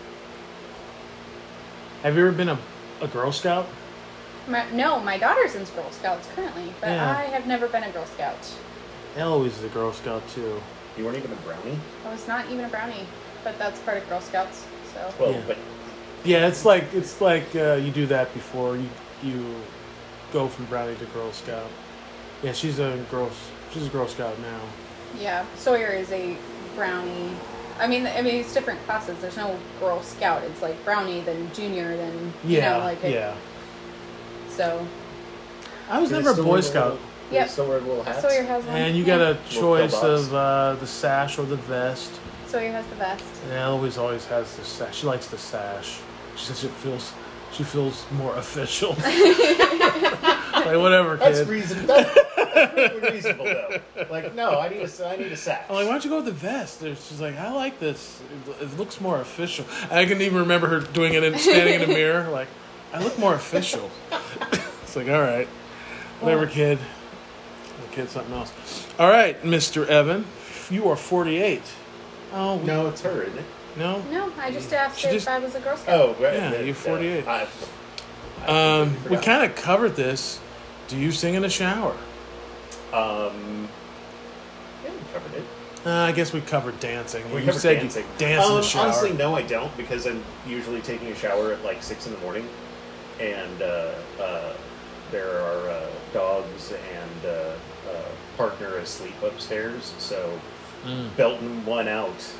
have you ever been a Girl Scout? No, my daughter's in Girl Scouts currently, but Yeah. I have never been a Girl Scout. Eloise is a Girl Scout too. You weren't even a brownie. I was not even a brownie, but that's part of Girl Scouts. So Well, Yeah. but Yeah, it's like you do that before you go from brownie to Girl Scout. Yeah, she's a Girl Scout now. yeah, Sawyer is a brownie. I mean, it's different classes. There's no Girl Scout. It's like brownie, then junior, then Yeah. So I was do they never a still Boy wear Scout. the- Yep. They still wear little hats. Sawyer has one. And you yeah. got a Little choice pillbox. of the sash or the vest. Sawyer has the vest. And Eloise always has the sash. She likes the sash. She says she feels more official. Like whatever, That's kid. reasonable. That's really reasonable, though. Like, no, I need a sash. I'm like, why don't you go with the vest? And she's like, I like this. It looks more official. I can even remember her doing it standing in a mirror. Like, I look more official. It's like, all right, whatever, kid. The kid's something else. All right, Mr. Evan, you are 48. Oh No, it's her, isn't it? no. No, I just asked She if just- I was a Girl Scout. Oh, right. Yeah, you're 48. I We completely forgot. kind of covered this. Do you sing in the shower? Yeah, we covered it. I guess we covered dancing. We you covered said dancing. you dance in the shower. Honestly, no, I don't, because I'm usually taking a shower at like 6 in the morning, and there are dogs and partner asleep upstairs, so belting one out.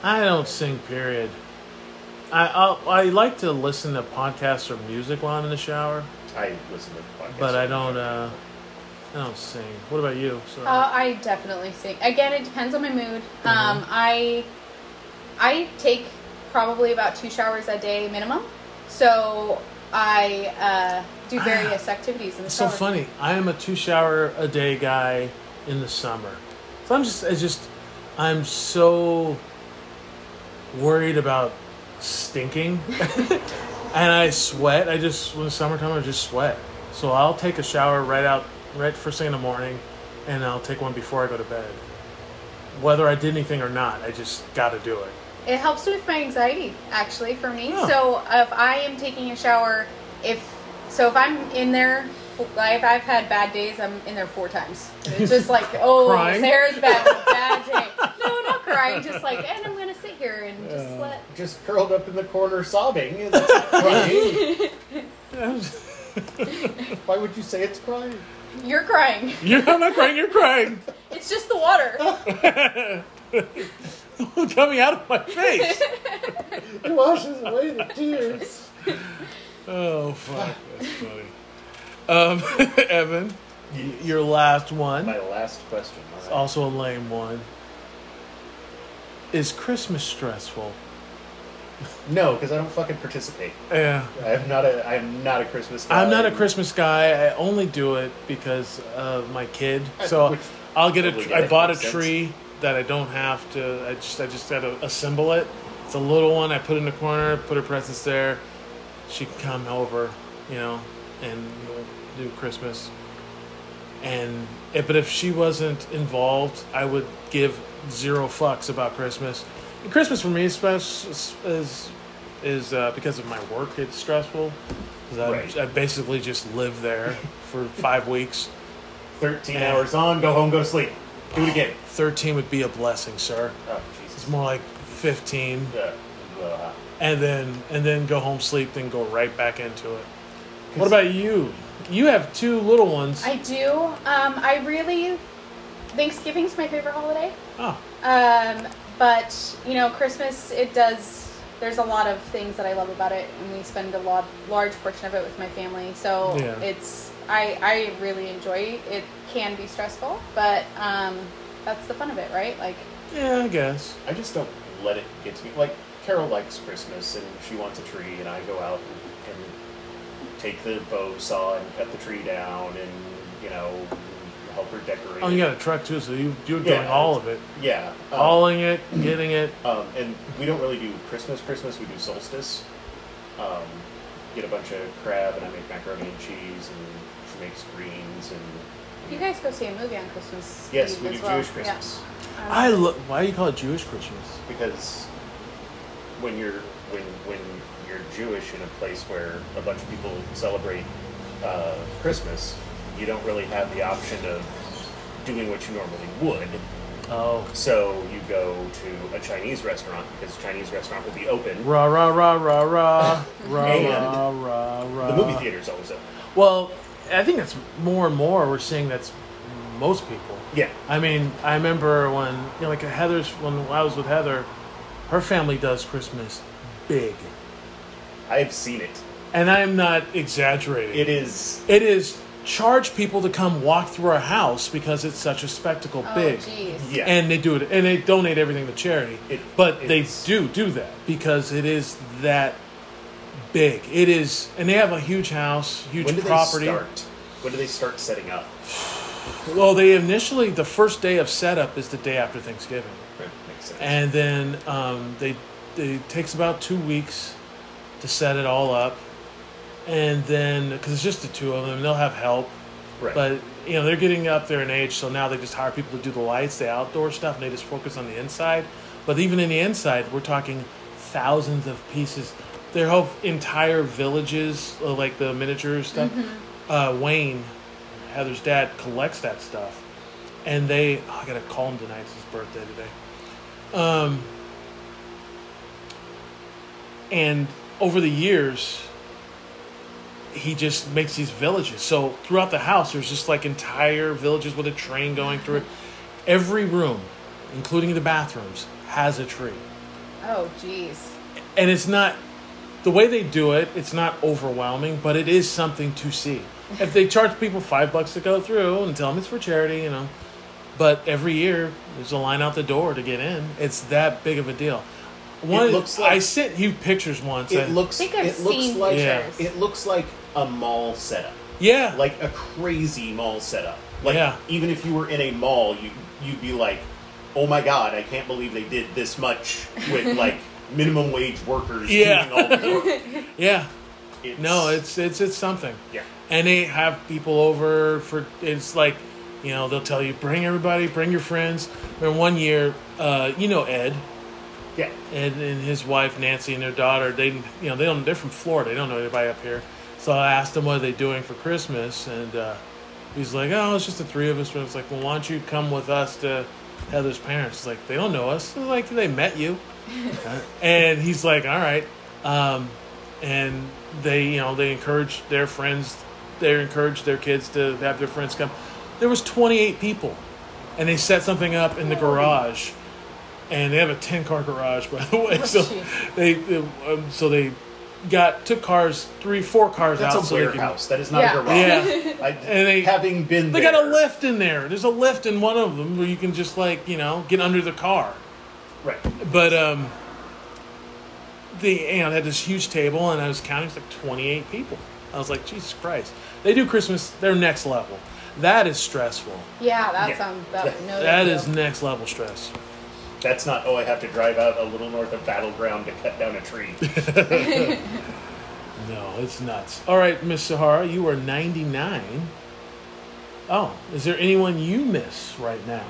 I don't sing, period. I like to listen to podcasts or music while I'm in the shower, I listen to podcasts. but I don't sing. What about you? So, I definitely sing. Again, it depends on my mood. I take probably about 2 showers a day minimum. So I do various activities in the it's so shower. funny. I am a 2-shower-a-day guy in the summer. So I'm so worried about stinking. And I sweat. When it's summertime, I just sweat. So I'll take a shower right first thing in the morning, and I'll take one before I go to bed. Whether I did anything or not, I just got to do it. It helps with my anxiety, actually, for me. Oh. So if I am taking a shower, if I'm in there, if I've had bad days, I'm in there 4 times. It's just like, oh, Crying? Sarah's bad day. No, not crying. Just like, and I'm gonna sit here and just let. Just curled up in the corner sobbing. And that's not crying. Why would you say it's crying? You're crying. I'm not crying, you're crying. It's just the water. Coming out of my face. It washes away the tears. Oh, fuck. That's funny. Evan, your last one. My last question. All right. Also a lame one. Is Christmas stressful? No, because I don't fucking participate. Yeah. I'm not a Christmas guy. I'm not a Christmas guy. I only do it because of my kid. So Which I'll get totally I bought a makes sense. tree that I don't have to. I just got to assemble it. It's a little one. I put it in the corner. Put her presents there. She can come over, and do Christmas. But if she wasn't involved, I would give 0 fucks about Christmas. And Christmas for me is because of my work. It's stressful because Right. I basically just live there for 5 weeks. 13 hours on, go home, go to sleep. Do it again. 13 would be a blessing, sir. Oh, It's Jesus. more like 15, Uh, and then go home, sleep, then go right back into it. What about you? You have 2 little ones. I do. Thanksgiving's my favorite holiday. Oh, But Christmas, there's a lot of things that I love about it, and we spend a large portion of it with my family. So Yeah. I really enjoy it. It can be stressful, but that's the fun of it, right? Like, yeah, I guess. I just don't let it get to me. Like, Carol likes Christmas, and she wants a tree, and I go out and take the bow saw and cut the tree down, and help her decorate. Oh, you got a truck too, so you're doing Yeah. all of it. Yeah. Hauling it, getting it. And we don't really do Christmas. We do solstice. Get a bunch of crab, and I make macaroni and cheese, and she makes greens, and you guys go see a movie on Christmas yes, Eve we as do well. Jewish Christmas. Yeah. Why do you call it Jewish Christmas? Because when you're Jewish in a place where a bunch of people celebrate Christmas, you don't really have the option of doing what you normally would. Oh, So you go to a Chinese restaurant because a Chinese restaurant will be open. rah rah rah rah rah rah And rah rah rah. The movie theater's always open. Well, I think that's more and more we're seeing that's most people. Yeah. I mean, I remember when when I was with Heather, her family does Christmas big, I've seen it. and I'm not exaggerating. It is. It is charge people to come walk through our house because it's such a spectacle Oh, big. jeez. Yeah. And they do it, and they donate everything to charity. But they do that because it is that big. It is, and they have a huge house, huge When do property. they start? When do they start setting up? Well, the first day of setup is the day after Thanksgiving, That makes sense. and then it takes about 2 weeks to set it all up, and then because it's just the 2 of them, they'll have help. Right. But they're getting up there in age, so now they just hire people to do the lights, the outdoor stuff, and they just focus on the inside. But even in the inside, we're talking thousands of pieces. Their whole entire villages, like the miniature stuff. Wayne, Heather's dad, collects that stuff, and I gotta call him tonight. It's his birthday today. And over the years, he just makes these villages. So throughout the house, there's just like entire villages with a train going through it. Every room, including the bathrooms, has a tree. Oh, jeez. And it's not, the way they do it, it's not overwhelming, but it is something to see. If they charge people $5 to go through and tell them it's for charity, you know, but every year there's a line out the door to get in. It's that big of a deal. One, looks like- I sent you pictures once. It looks. I think I've It looks seen like. pictures. It looks like a mall setup. Yeah. Like a crazy mall setup. Like Yeah. even if you were in a mall, you'd be like, "Oh my god, I can't believe they did this much with like minimum wage workers Yeah. doing all the work." Yeah. No, it's something. Yeah. And they have people over for, it's like, you know, they'll tell you, bring everybody, bring your friends. And one year, you know Ed. Yeah. Ed and his wife Nancy and their daughter, they're from Florida. They don't know anybody up here. So I asked them what are they doing for Christmas, and he's like, "Oh, it's just the three of us." And it's like, "Well, why don't you come with us to Heather's parents?" It's like, "They don't know us." It's like, "They met you." And he's like, "All right." And they encourage their friends. They encourage their kids to have their friends come. There was 28 people, and they set something up in the garage. And they have a 10-car garage, by the way. So they took cars, 3-4 cars That's out. a so they warehouse. That is not Yeah. a garage. Yeah. And they- having been They there, got a lift in there. There's a lift in one of them where you can just get under the car. Right. But they had this huge table, and I was counting, it's like 28 people. I was like, Jesus Christ! They do Christmas. They're next level. That is stressful. Yeah, that Yeah. sounds. No That big is deal. next level stress. That's not. Oh, I have to drive out a little north of Battleground to cut down a tree. No, it's nuts. All right, Miss Sahara, you are 99. Oh, is there anyone you miss right now?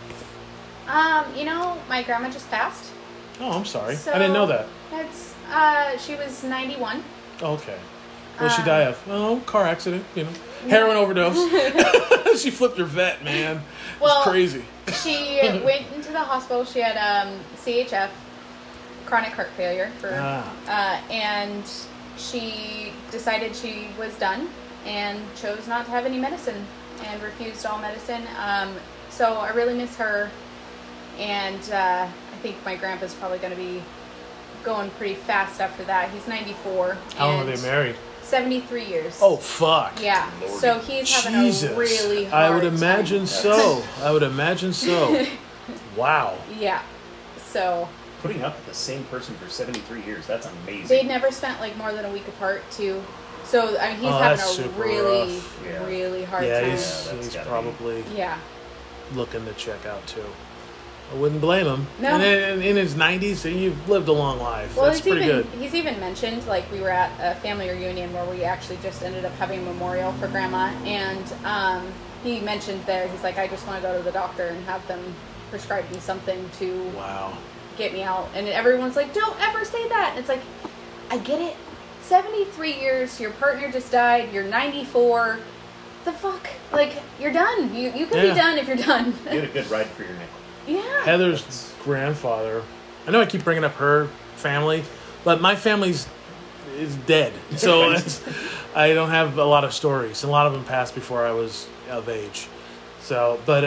My grandma just passed. Oh, I'm sorry. So I didn't know that. That's she was 91. Okay. What did she die of? Oh, car accident, Heroin overdose. She flipped her vet, man. Well, it's crazy. She went into the hospital. She had CHF, chronic heart failure, and she decided she was done and chose not to have any medicine and refused all medicine. So I really miss her, and I think my grandpa's probably going to be going pretty fast after that. He's 94. How long are and they married? 73 years. Oh, fuck. Yeah. Lordy. So he's having Jesus. a really hard I would time. imagine so. I would imagine so. Wow. Yeah. So Putting up with the same person for 73 years, that's amazing. they never spent like more than a week apart too. So I mean, he's Oh, having that's a super really, rough. Yeah. really hard Yeah, time. he's that's gotta be- probably Yeah. looking to check out too. I wouldn't blame him. No. And then in his 90s, so you've lived a long life. Well, That's he's pretty even good. he's even mentioned like we were at a family reunion where we actually just ended up having a memorial for Grandma, and he mentioned there he's like, I just want to go to the doctor and have them prescribe me something to Wow. get me out, and everyone's like, don't ever say that. And it's like, I get it. 73 years, your partner just died. You're 94. The fuck, like you're done. You can Yeah. be done if you're done. You had a good ride for your nickel. Yeah. Heather's grandfather. I know I keep bringing up her family, but my family's is dead, so I don't have a lot of stories. A lot of them passed before I was of age. So, but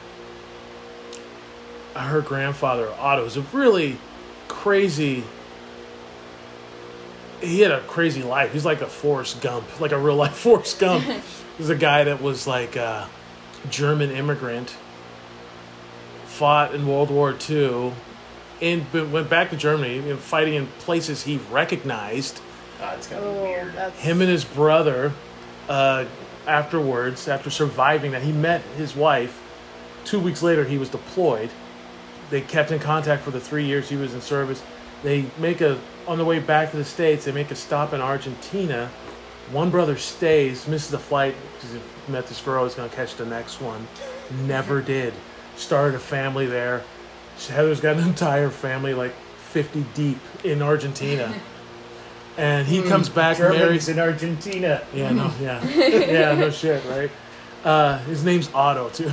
her grandfather Otto was a really crazy. He had a crazy life. He's like a Forrest Gump, like a real life Forrest Gump. He's a guy that was like a German immigrant. Fought in World War II, and went back to Germany, fighting in places he recognized. It's gonna be Oh, weird. that's Him and his brother, afterwards, after surviving that, he met his wife. 2 weeks later, he was deployed. They kept in contact for the 3 years he was in service. They on the way back to the States, they make a stop in Argentina. One brother stays, misses the flight because he met this girl, he's going to catch the next one. Never did. Started a family there. Heather's got an entire family, like 50 deep in Argentina. And he comes back married. Germans in Argentina. Yeah, no, yeah. Yeah, no shit, right? His name's Otto, too.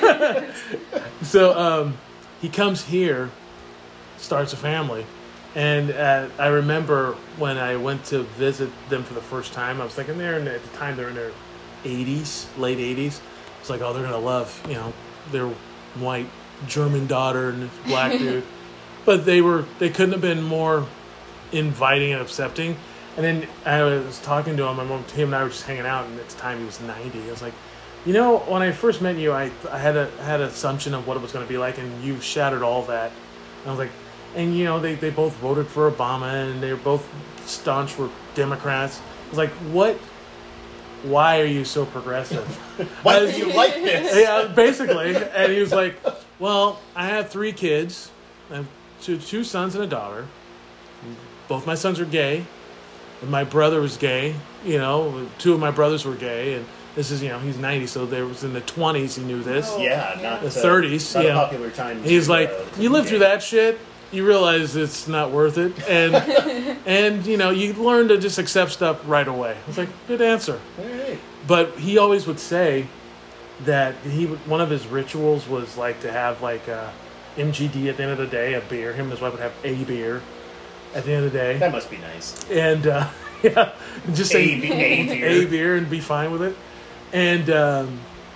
So he comes here, starts a family. And I remember when I went to visit them for the first time, I was thinking at the time they're in their 80s, late 80s. It's like, oh, they're going to love, their white German daughter and this black dude. But they couldn't have been more inviting and accepting. And then I was talking to him. Him and I were just hanging out, and at the time he was 90. I was like, you know, when I first met you, I had an assumption of what it was going to be like, and you shattered all that. And I was like, and you know, they both voted for Obama, and they were both staunch were Democrats. I was like, what? Why are you so progressive? Why do you like this? Yeah, basically. And he was like, well, I have 3 kids. I have two sons and a daughter. Both my sons are gay. And my brother was gay. You know, 2 of my brothers were gay. And this is, you know, he's 90, so there was in the 20s he knew this. Yeah, not The 30s, not yeah. a popular time. He's to, like, to you be live gay. through that shit, you realize it's not worth it. And, and you know, you learn to just accept stuff right away. I was like, good answer. Hey. But he always would say that one of his rituals was like to have like a MGD at the end of the day, a beer. Him and his wife would have a beer at the end of the day. That must be nice. And yeah, just say A beer. a beer and be fine with it. And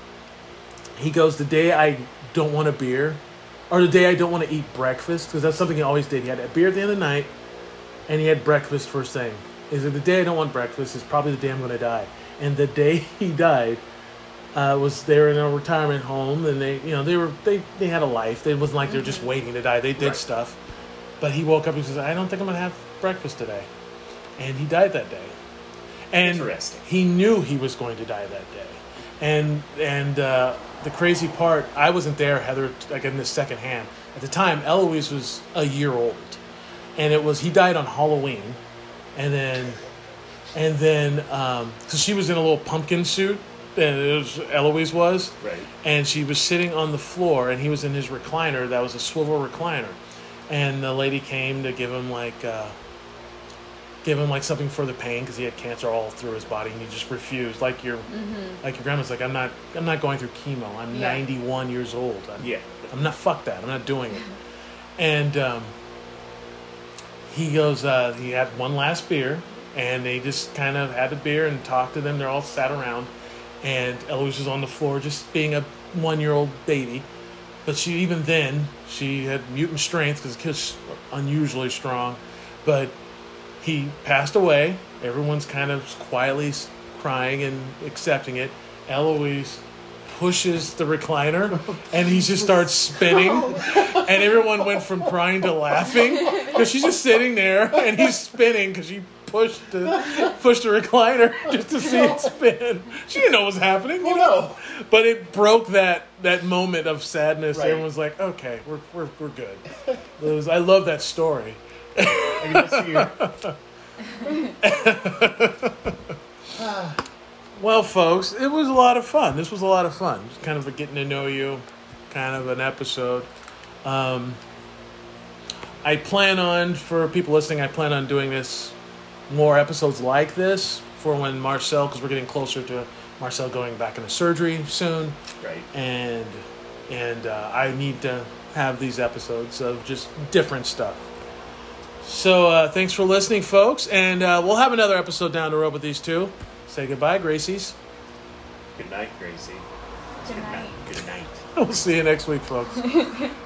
he goes, the day I don't want a beer, or the day I don't want to eat breakfast, because that's something he always did. He had a beer at the end of the night, and he had breakfast first thing. He said, the day I don't want breakfast is probably the day I'm going to die. And the day he died was they were in a retirement home, and they had a life. It wasn't like they were just waiting to die. They did Right. stuff. But he woke up and he says, I don't think I'm going to have breakfast today. And he died that day. And Interesting. he knew he was going to die that day. And the crazy part, I wasn't there, Heather, like in the second hand. At the time, Eloise was a year old. And he died on Halloween. And then, so she was in a little pumpkin suit, and Eloise was. Right. And she was sitting on the floor, and he was in his recliner. That was a swivel recliner. And the lady came to give him like something for the pain, because he had cancer all through his body, and he just refused. Like your grandma's like, I'm not going through chemo. I'm 91 years old. I'm not. Fuck that. I'm not doing it. And he goes. He had one last beer, and they just kind of had a beer and talked to them. They're all sat around, and Eloise was on the floor, just being a 1-year-old baby. But she had mutant strength, because the kid's unusually strong. But he passed away. Everyone's kind of quietly crying and accepting it. Eloise pushes the recliner, and he just starts spinning. And everyone went from crying to laughing, because she's just sitting there, and he's spinning because she pushed the recliner just to see it spin. She didn't know what was happening, you know. But it broke that moment of sadness. Right. Everyone was like, "Okay, we're good." I love that story. I can see Well, folks, it was a lot of fun. This was a lot of fun. Just kind of a getting to know you, kind of an episode. I plan on, for people listening, I plan on doing this, more episodes like this for when Marcel, because we're getting closer to Marcel going back into surgery soon. Right. And I need to have these episodes of just different stuff. So thanks for listening, folks. And we'll have another episode down the road with these two. Say goodbye, Gracies. Good night, Gracie. Good night. Good night. We'll see you next week, folks.